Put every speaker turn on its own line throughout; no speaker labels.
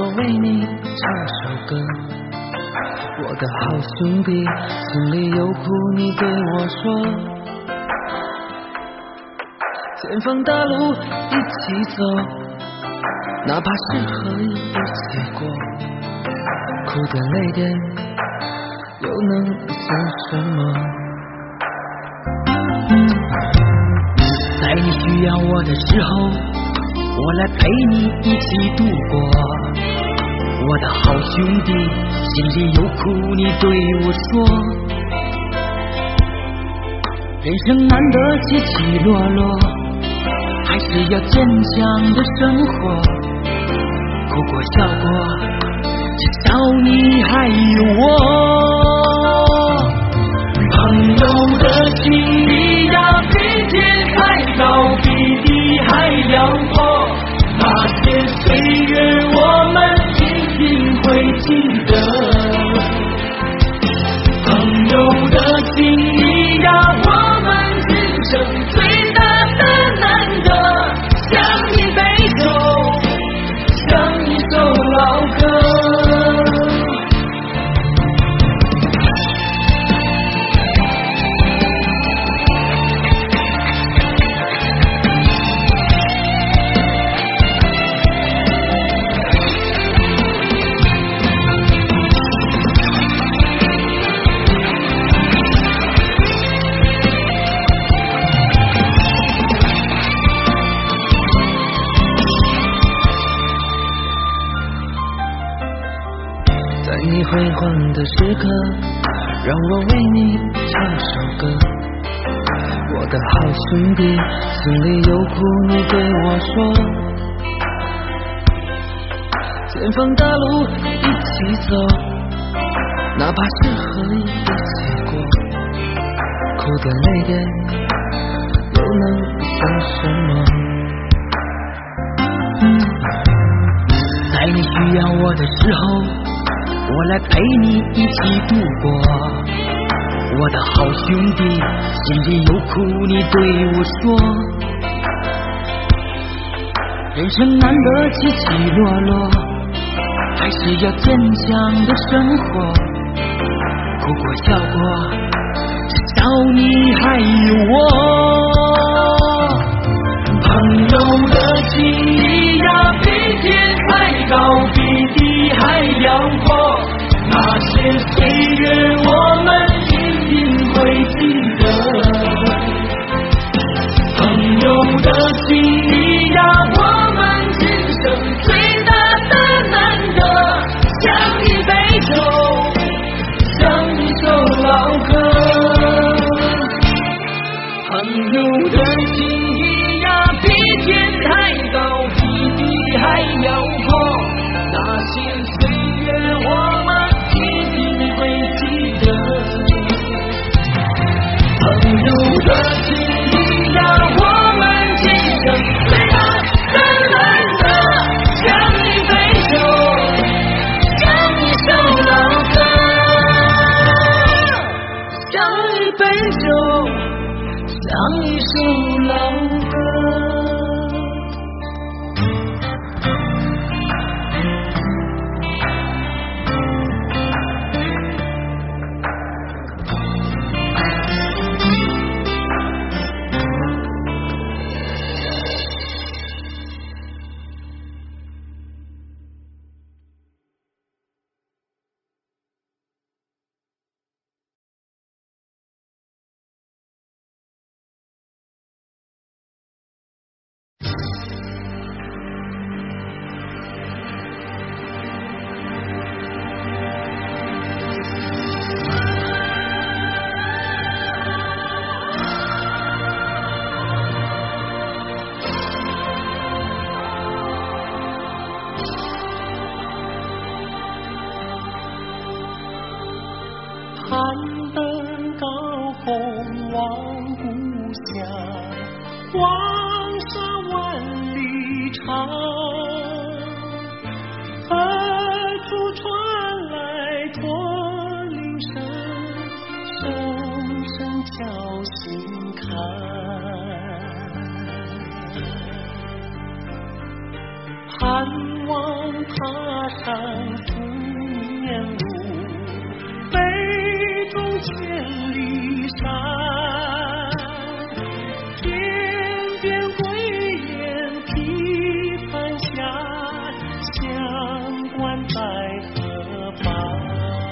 我为你唱首歌。我的好兄弟，心里有苦你对我说，前方大路一起走，哪怕是河一起过，哭点累点又能算什么？在你需要我的时候，我来陪你一起度过。我的好兄弟，心里有苦你对我说，人生难得起起落落，还是要坚强的生活，哭过笑过，至少你还有我。朋友的情谊呀，比天还高，比地还辽阔，那些岁月我们一定会记得。朋友的情谊呀，我们今生最大的难得，像一杯酒，像一首老歌。在你辉煌的时刻，让我为你唱首歌。我的好兄弟，心里有苦你对我说，前方大路一起走，哪怕是河一起过，哭点累点又能算什么？在你需要我的时候，我来陪你一起度过。我的好兄弟，心里有苦你对我说，人生难得起起落落，还是要坚强的生活，哭过笑过，至少你还有我。朋友的情谊呀，比天还高，比地还辽阔，那些岁月我们一定会记得。朋友的情谊呀，我们今生最大的难得，像一杯酒，像一首老歌。朋友的情谊呀，比天还高，比地还辽阔，那些岁月我们一定会记得。朋
上思念路，杯中千里山，天边归雁批盘下，乡关在何方？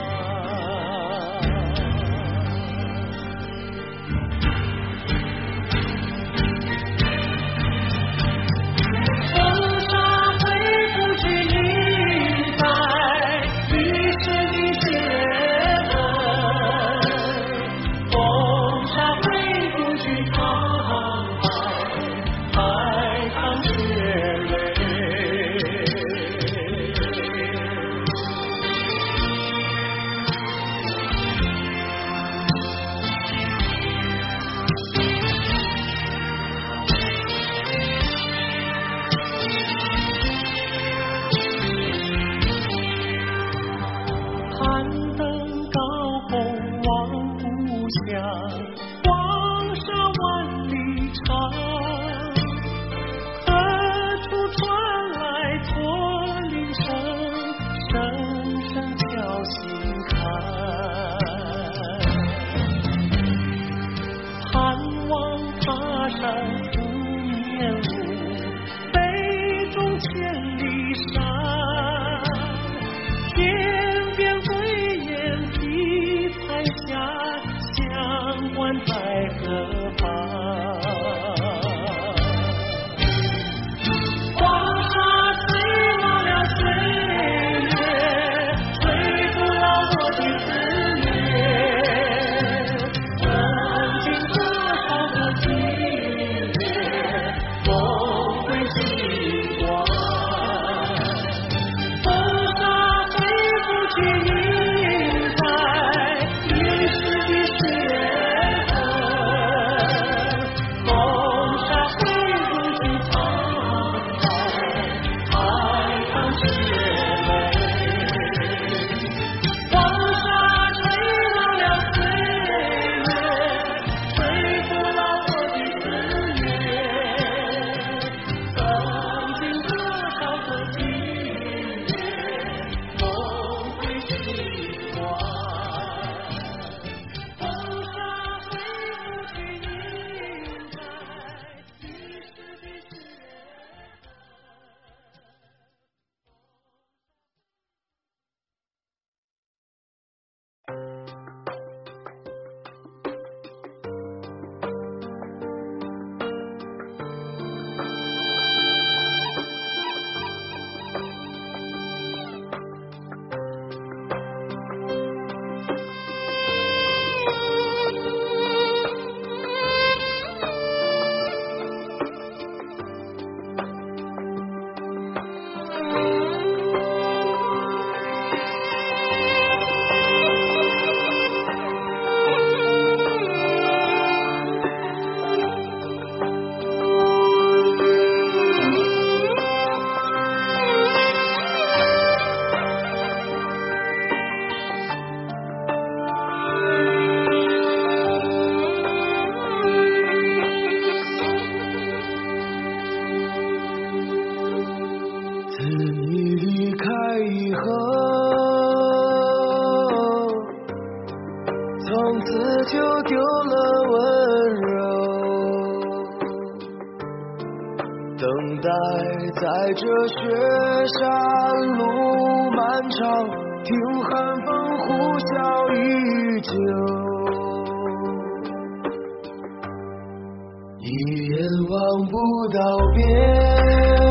黄沙万里长，何处传来驼铃声，声声敲心坎。盼望踏上思念路，杯中千里山，天边归雁批盘下，乡关在何方？黄沙吹落了岁月，吹不了我的思念。曾经多少个今夜，梦回时光。风沙挥不去印在历史的血痕，风沙挥不去沧海，海棠血泪。黄沙吹落了岁月，吹不了我的思念。曾经多少个今夜，梦回时光。风沙挥不去印在历史的血痕。
自你离开以后，从此就丢了温柔，等待在这雪山路漫长，听寒风呼啸依旧，一眼望不到边。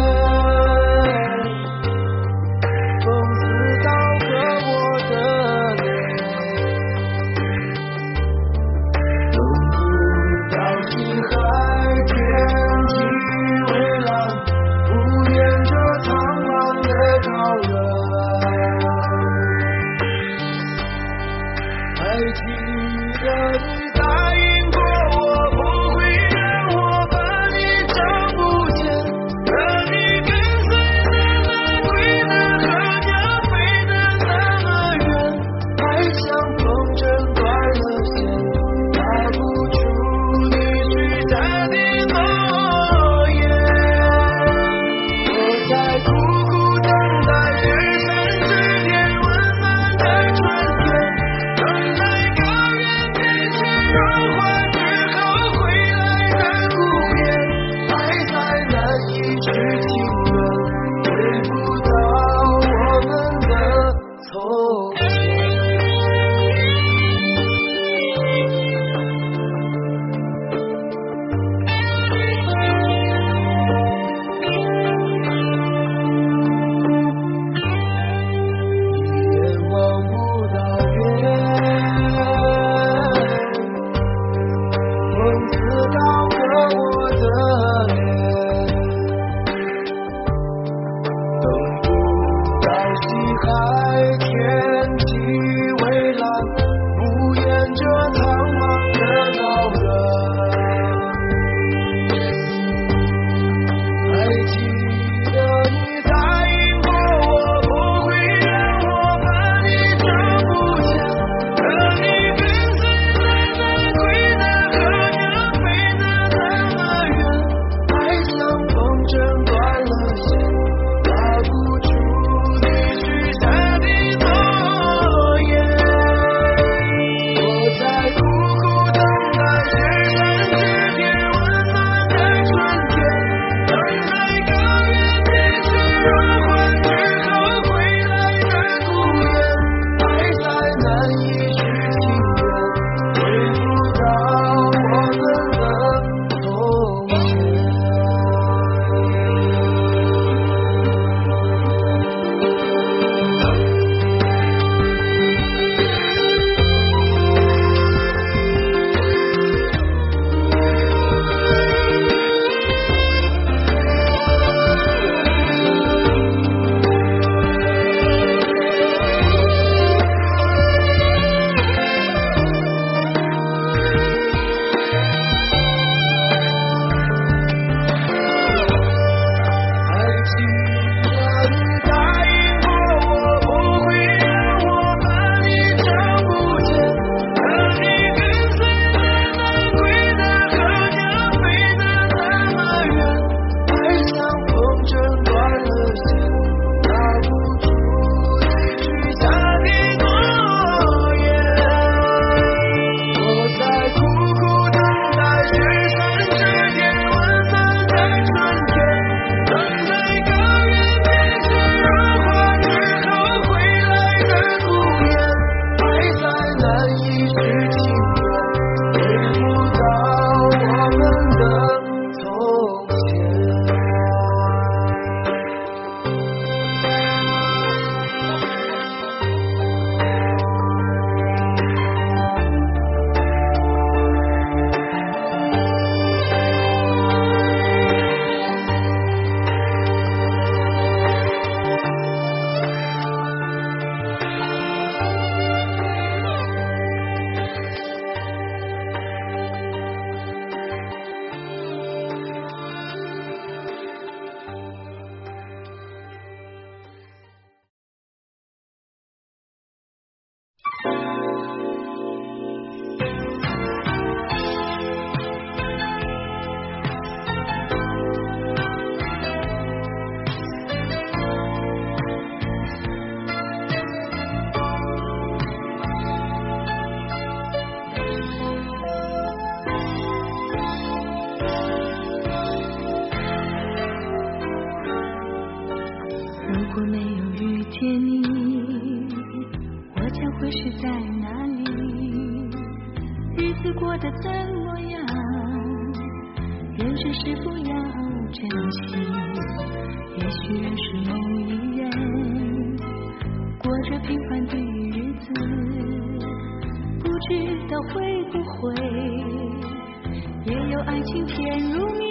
怎么样？人生是否要珍惜？也许认识某一人，过着平凡的日子，不知道会不会也有爱情甜如蜜。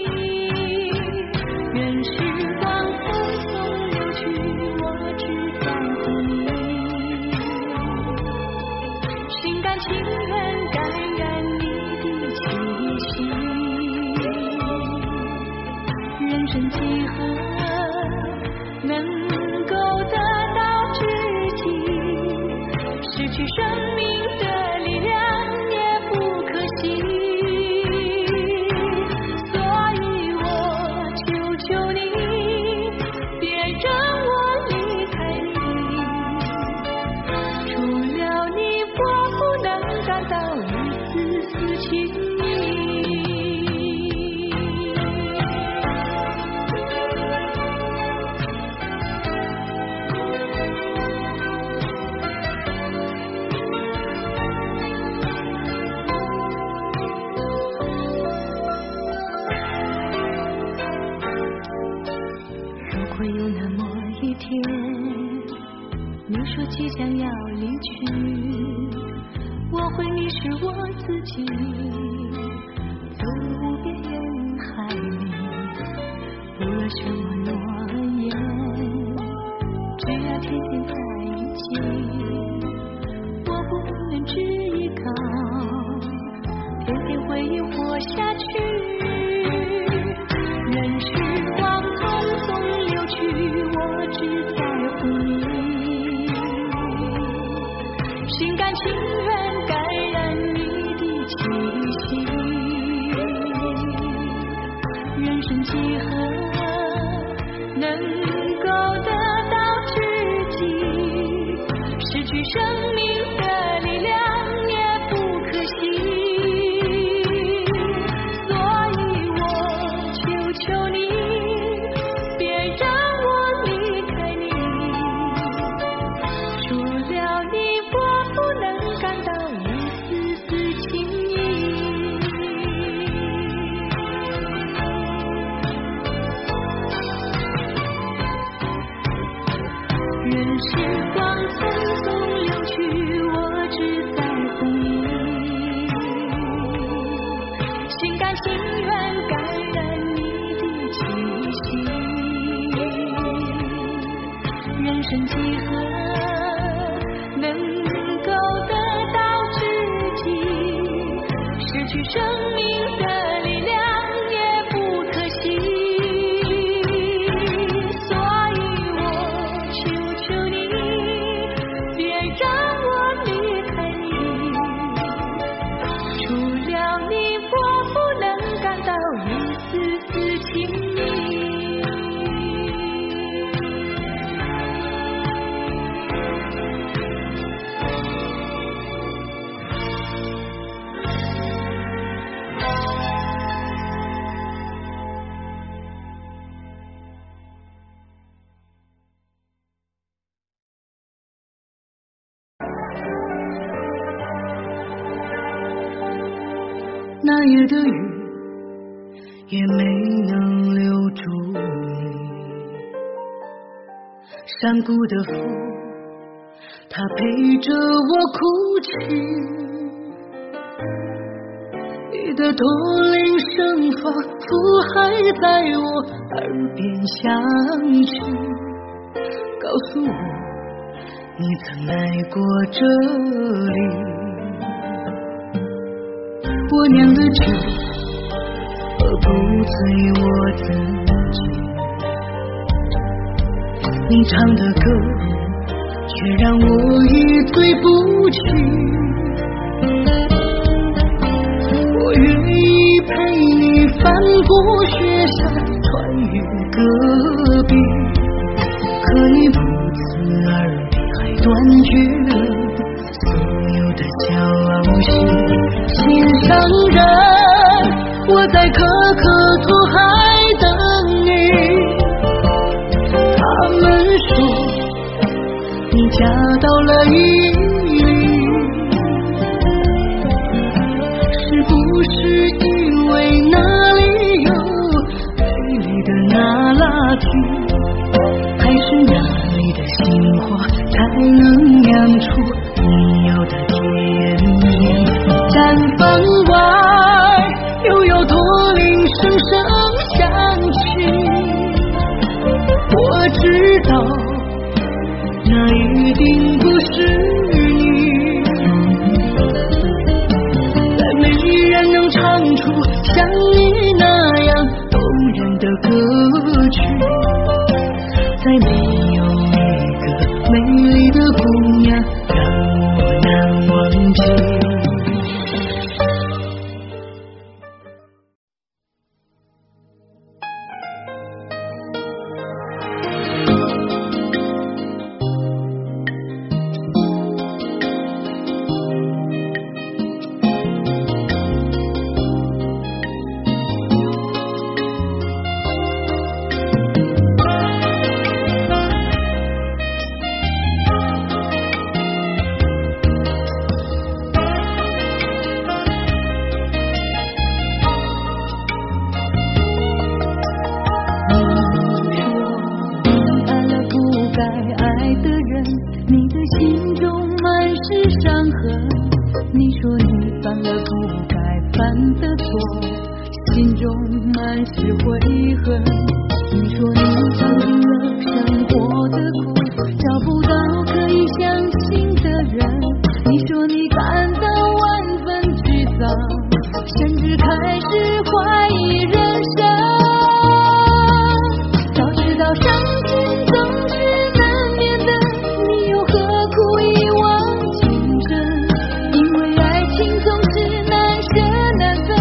任时光匆匆流去，我只在乎你，心甘情愿感染你的气息。人生几何能够得到知己，失去生命的力量也不可惜。所以我求求你，别让我离开你，除了你我不能感到一丝丝情意。如果有那么一天，你说即将要离去，我会迷失我自己，走入无边人海里，不了什么诺言，只要天天在一起。我不能只依靠甜甜回忆活下去。任时光匆匆流去，我只在乎你，心甘情愿感染你的气息。人生几何能够得到知己，失去生命的力量也不可惜。所以我求求你，别让我离开你，除了你我不能感到一丝丝情意。任时光匆匆流去，我只在乎你，心甘情愿感染你的气息。人生几何能够得到知己，失去生命的力量也不可惜。所以我求求你，别让我离开你，除了你我不能感到一丝丝情意。
那夜的雨也没能留住你，山谷的风它陪着我哭泣，你的驼铃声仿佛还在我耳边响起，告诉我你曾来过这里。我酿的酒喝不醉我自己，你唱的歌却让我一醉不起。我愿意陪你翻过雪山，穿越戈壁，可你不辞而别，还断绝了所有的消息。心上人，我在可可托海等你。他们说你嫁到了伊犁，是那一定不是你。再没人能唱出像你那样动人的歌曲，再没有一个美丽的姑娘让我难忘记。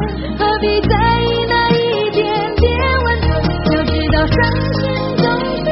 伤心总是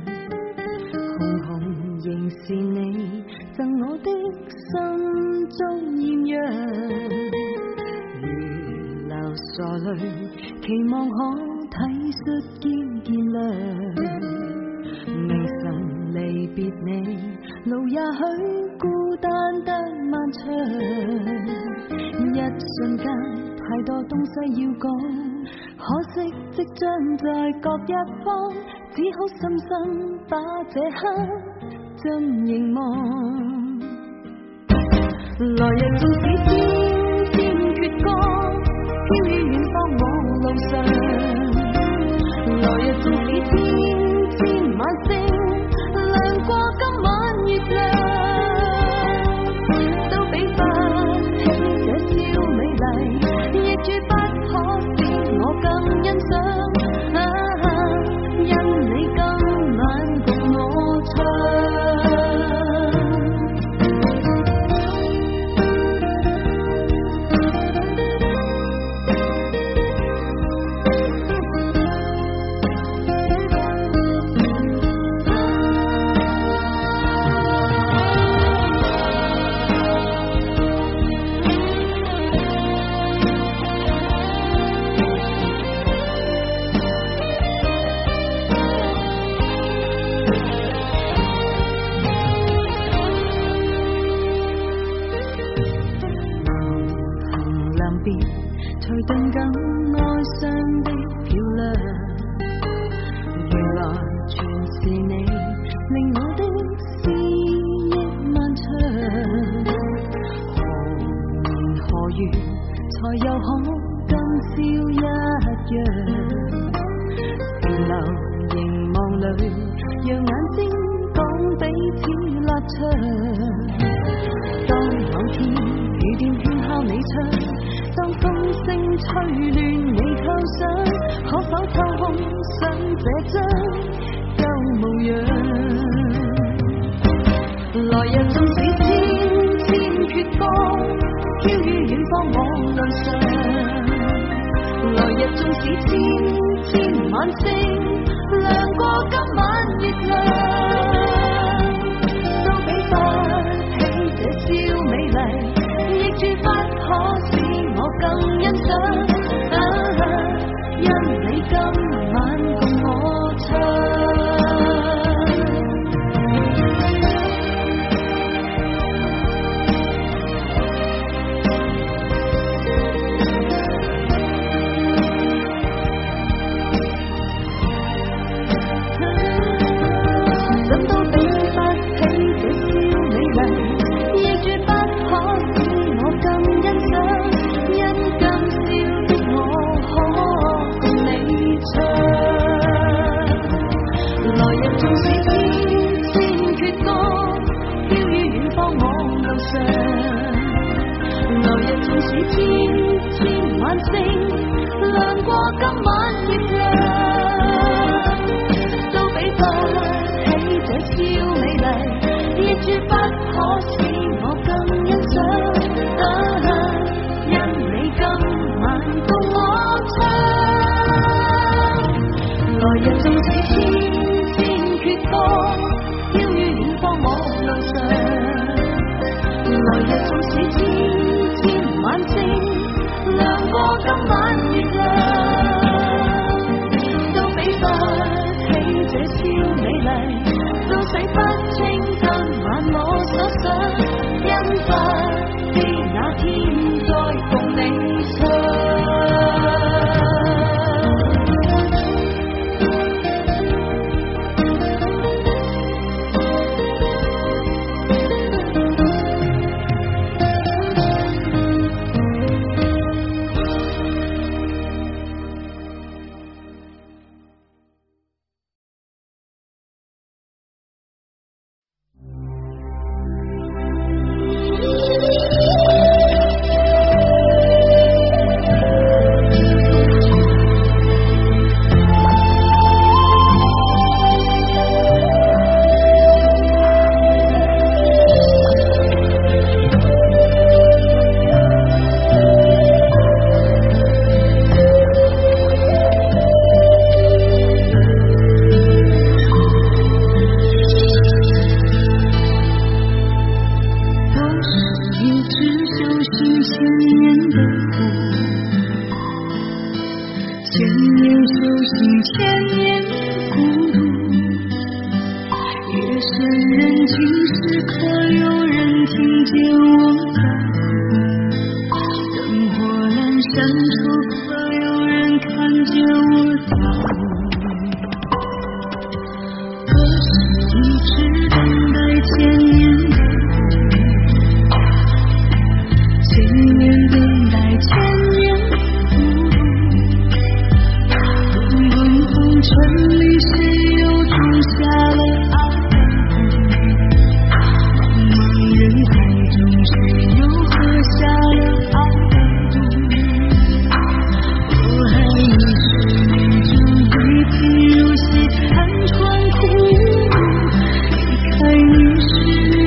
红红仍是你赠我的心中艳阳，如流傻泪，期望可体恤兼见谅。明晨离别你，路也许孤单得漫长，一瞬间太多东西要讲，可惜即将在各一方，只好深深把这刻尽凝望。来日纵使千千阙歌，飘於遠方我路上。來日縱使千千晚星，亮過今晚月亮，都比不起這宵美麗，亦絕不可使我更欣賞。因你今晚共我唱。隨動感哀傷的漂亮，原來全是你令我的思憶漫長。何年何月才又可今宵一樣？停留凝望裏，讓眼睛講彼此立場。當某天雨點喧敲你窗，當風聲吹亂你構想，可否抽空想這張舊模樣？來日縱使千千闕歌，飄於遠方我路上。來日縱使千千晚星，亮過今晚月亮，都比不起這宵美麗，亦絕不可使我更欣賞。因你今晚共我唱。怎都比不起這宵美麗，亦絕不可使我更欣賞。因今宵的我可共你唱。來日縱使千千闕歌，飄於遠方我路上。來日縱使千千晚星，亮過今晚月亮，都比不起這宵美麗，亦絕不可使我更欣賞。因你今晚共我唱。來日縱使千千闕歌，飄於遠方我路上。來日縱使千千晚星，亮過今晚月亮， 深人静时，可有人听见我在哭？灯火阑珊处，可有人看见我跳舞？可是一直等待千年的千年等待，千年滚滚红尘里，谁又种下了爱的种？茫茫人海中，谁又喝下了爱的毒？我还以是雨中一贫如洗，寒窗苦读，一看你是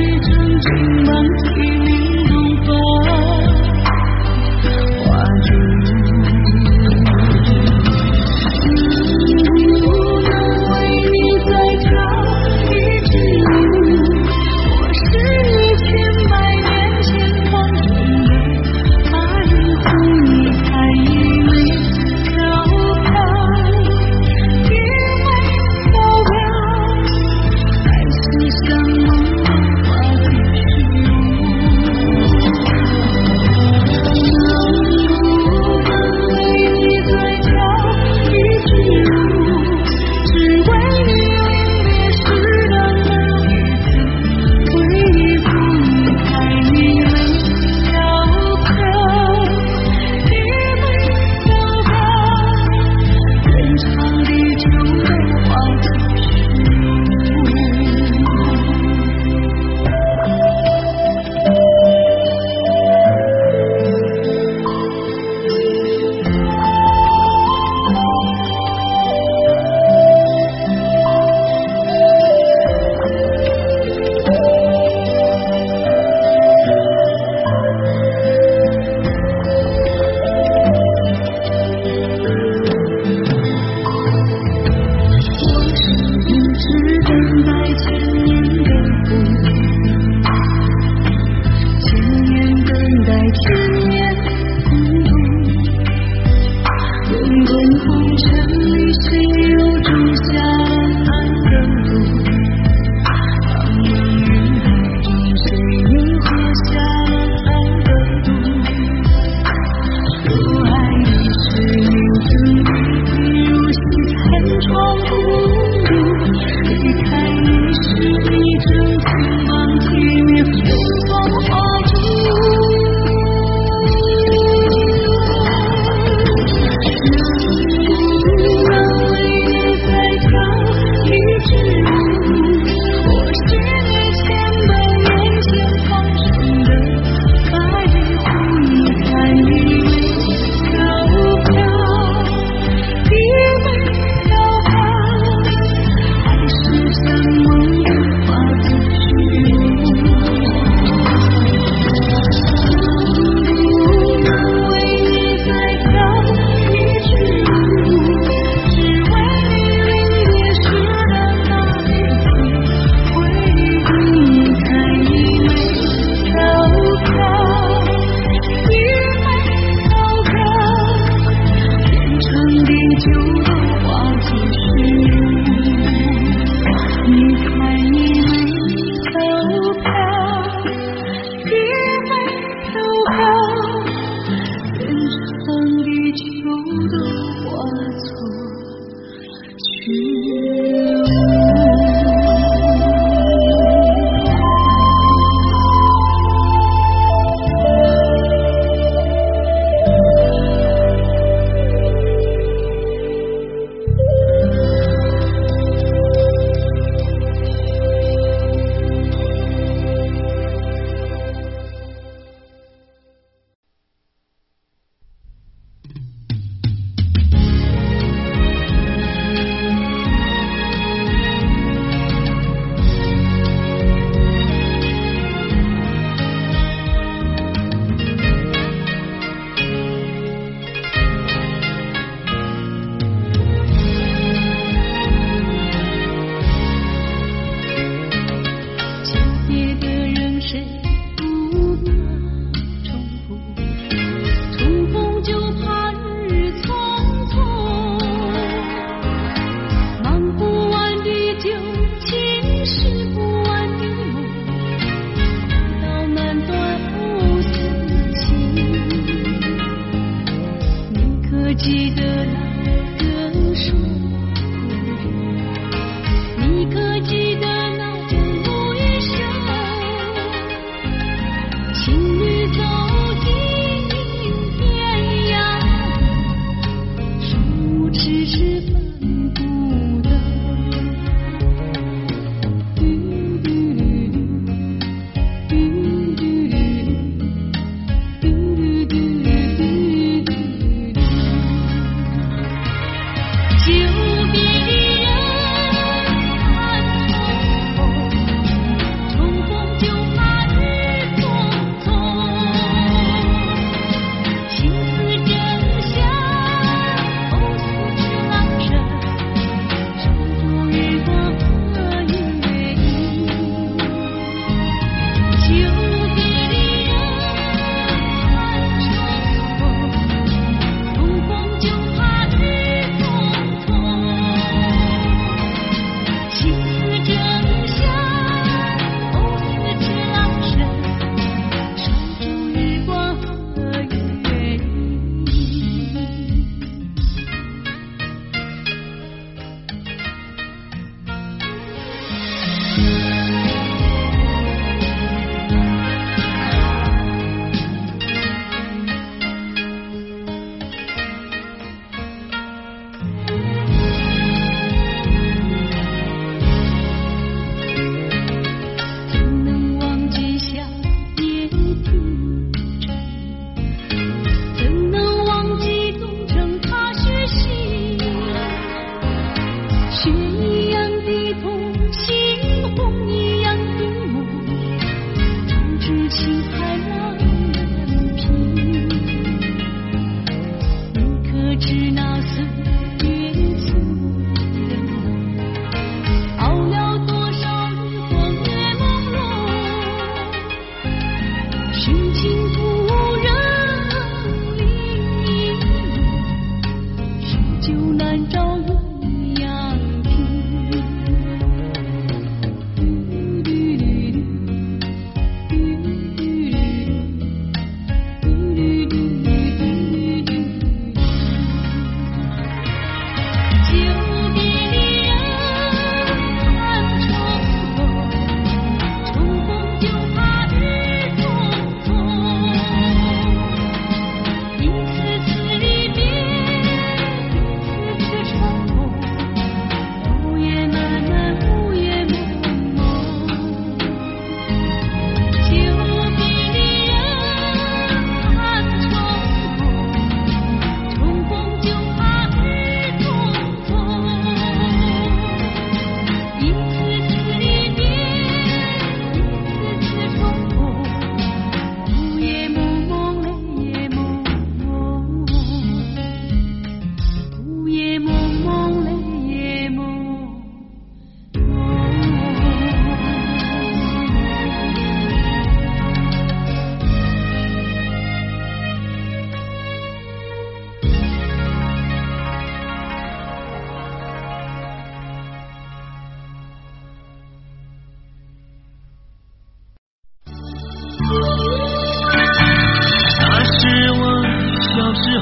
时候，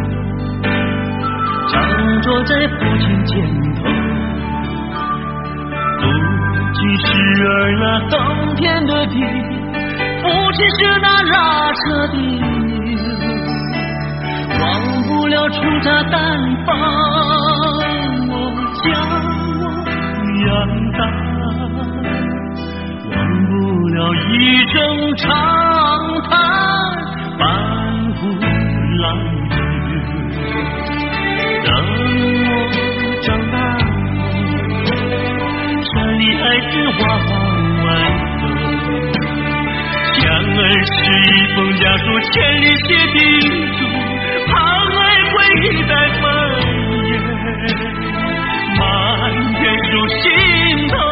站坐在父亲肩头，父亲是儿那耕田的地，父亲是那拉车的牛，忘不了粗茶淡饭，我将我养大，忘不了一声长叹，半壶老酒。等我长大后，山里孩子往外走，像儿是一封家书，千里写叮嘱，盼儿归在门沿，满天数心头。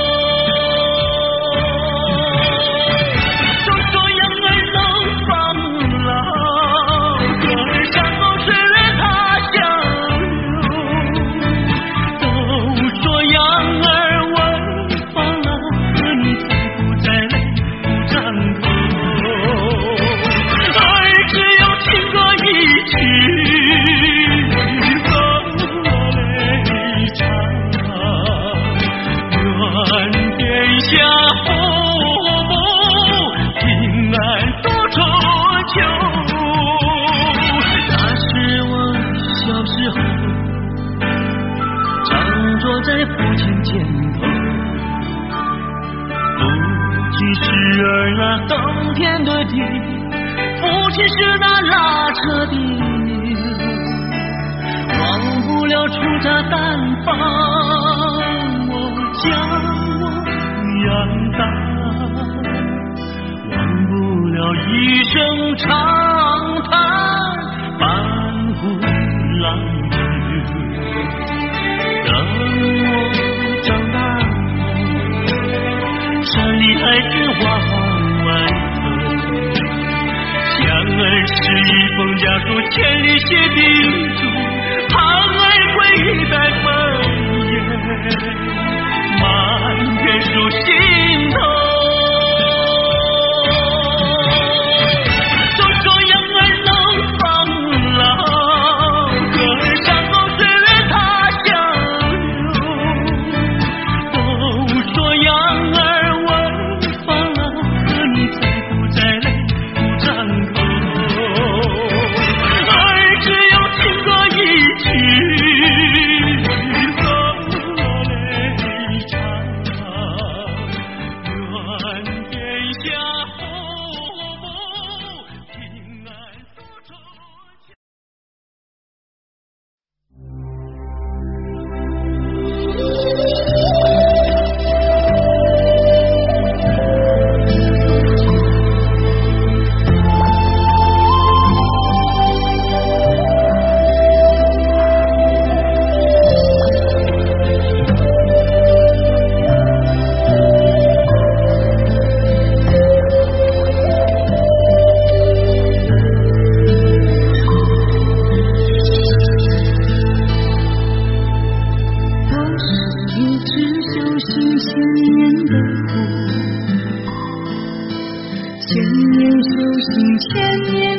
都说养儿能防老，可儿山高水远他乡流。都说养儿稳防老，可你才不再泪不张口。儿只有听歌一曲，风泪长，愿天下父母平安度春秋。那是我小时候，站坐在父亲肩头，父亲是儿那耕田的地，父亲是那拉车的牛，忘不了粗茶淡饭，我将我养大，忘不了一声长叹，半壶老酒。等我长大后，山里孩子往外走，像儿是一封家书，千里写叮嘱，盼儿归在门沿，满天数心头。都说养儿能防老，可儿山高水远他乡流。都说养儿稳防老，可你才不再泪不张口。儿只有听歌一曲，风泪长，愿天下父母平安度春秋。
我是一只修行千年的虎，千年修行千年